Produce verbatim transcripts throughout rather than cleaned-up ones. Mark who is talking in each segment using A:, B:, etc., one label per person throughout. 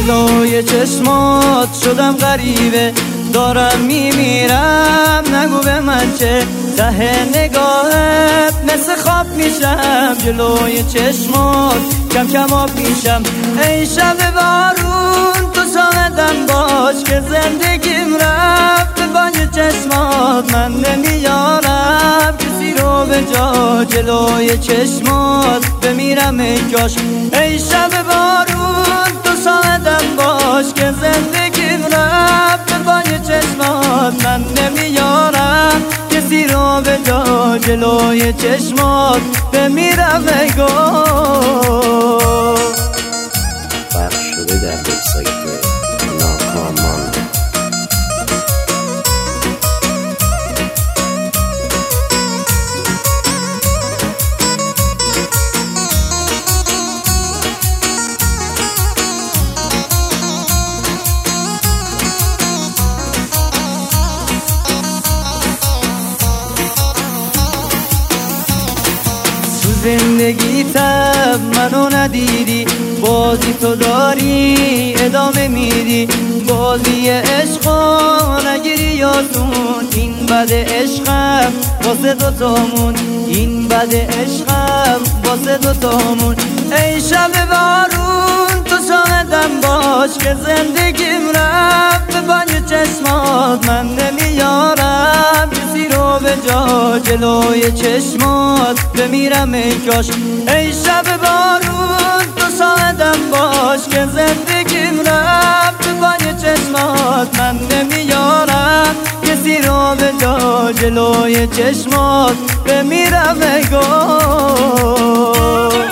A: جلوی چشمات شدم غریبه، دارم میمیرم نگو به من چه، ته نگاهت مثل خواب میشم، جلوی چشمات کم کم آب میشم. ای شب بارون تو شاهدم باش که زندگیم رفت به بانگ چشمات، من نمیارم کسی رو به جا، جلوی چشمات بمیرم ای کاش. ای شب بارون تو شاهدم باش که زندگیم رفت به بانگ چشمات، من نمیارم کسی رو به جا، جلوی چشمات بمیرم ای کاش.
B: پخش شده در وبسایت ناکامان.
A: زندگیتم منو ندیدی، بازی تو داری ادامه میدی، بازی عشقا نگیری یادون، این بد عشقم واسه دوتامون، این بد عشقم واسه دوتامون. ای شب بارون تو شاهدم باش که زندگیم رفت به بانگ چشمات، من نمیارم کسی رو به جا، جلوی چشمات بمیرم ای کاش. ای شب بارون تو شاهدم باش که زندگیم رفت به بانگ چشمات، من نمیارم کسی رو به جا، جلوی چشمات بمیرم ای کاش.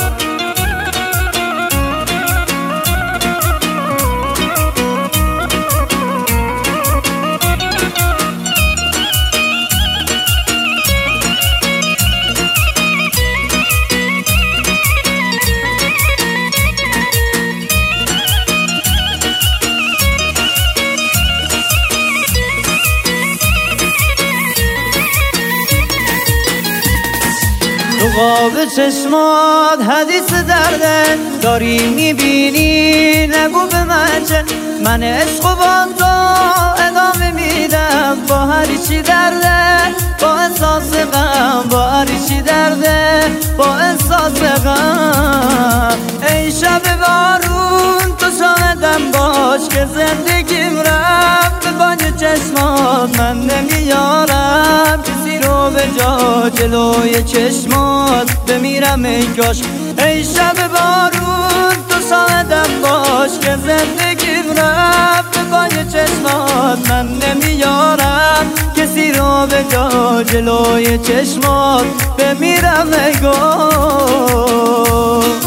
A: تو قاب چشمات حدیث درده داری میبینی نگو به من چه، من عشق و با تو ادامه میدم، با هر چی درده با احساس غم، با هر چی درده با احساس غم. ای شب بارون تو شاهدم باش که زندگیم رفت به بانگ چشمات، من نمیارم کسی رو به جا، جلوی چشمات بمیرم ای کاش. ای شب بارون تو شاهدم باش که زندگیم رفت به بانگ چشمات، من نمیارم کسی رو به جا، جلوی چشمات بمیرم ای کاش.